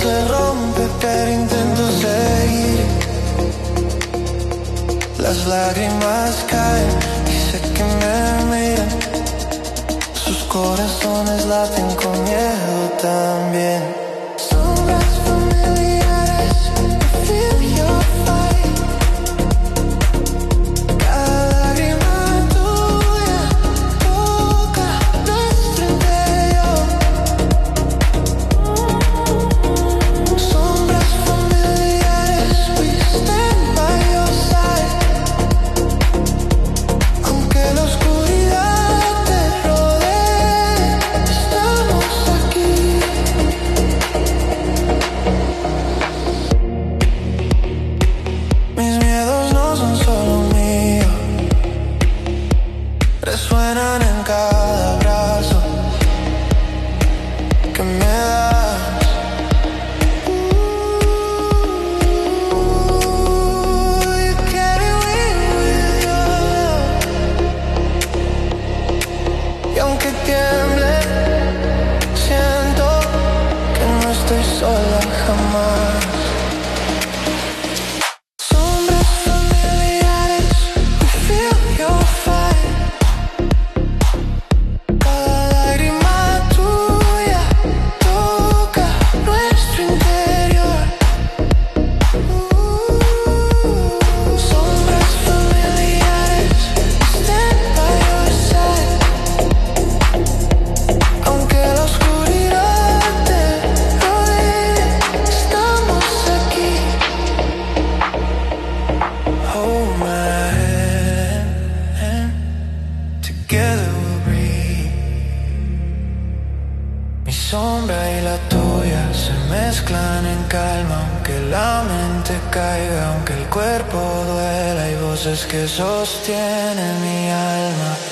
se rompe, pero intento seguir. Las lágrimas caen y sé que me miran. Sus corazones laten con miedo también. Sombras familiares, feel your fight. Cada lágrima tuya toca nuestro interior. Sombras familiares, we stand by your side. Aunque la oscuridad te rodee, estamos aquí. Mis miedos no son solo míos, resuenan en cada abrazo que me das. You carry me with your love. Y aunque tiemble, siento que no estoy sola jamás. Sombras familiares, we feel your fight. Cada lágrima tuya toca nuestro interior. Sombras familiares, we stand by your side. Aunque la oscuridad te rodee, estamos aquí. Hold my hand, together we'll breathe. Mi sombra y la tuya se mezclan en calma, aunque la mente caiga, aunque el cuerpo duela, hay voces que sostienen mi alma.